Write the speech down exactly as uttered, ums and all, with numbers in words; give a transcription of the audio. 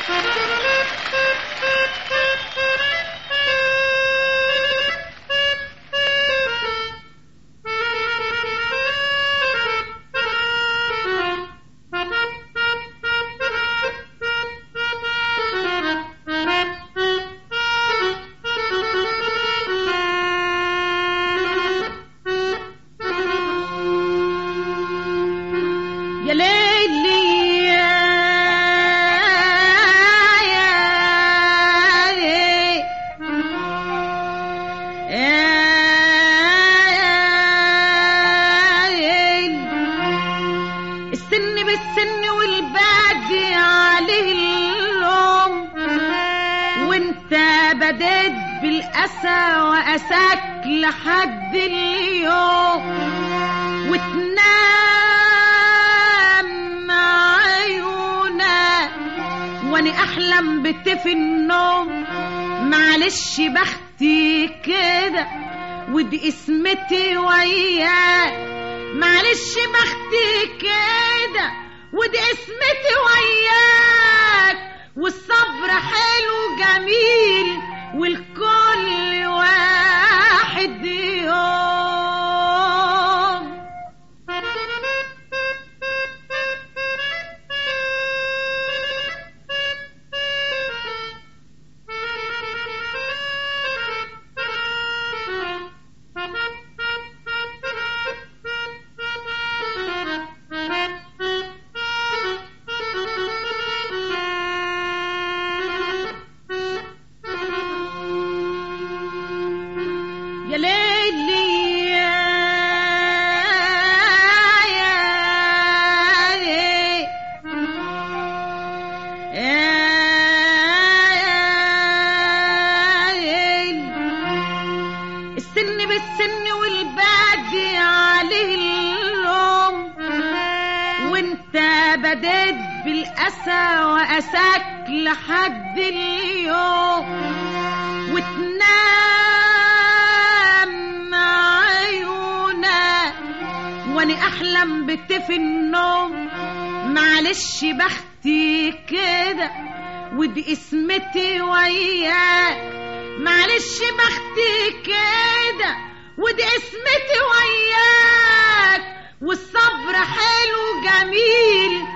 يا ليلي يا السن بالسن والبادي عليه اللوم، وانت بديت بالأسى وأساك لحد اليوم، وتنام عيونك واني احلم بتفي النوم. معلش بختي كده ودي اسمتي وياك، معلش بختي كده ودي اسمتي وياك، والصبر حلو جميل والكل واحد يوم. يا ليلي يا السن بالسن والبادي عليه اللوم، وانت بديت بالأسى وأساك لحد اليوم، وتنام عيونك واني احلم بتفي النوم. معلش بختي كده ودي اسمتي وياك، معلش بختي كده ودي اسمتي وياك، والصبر حلو جميل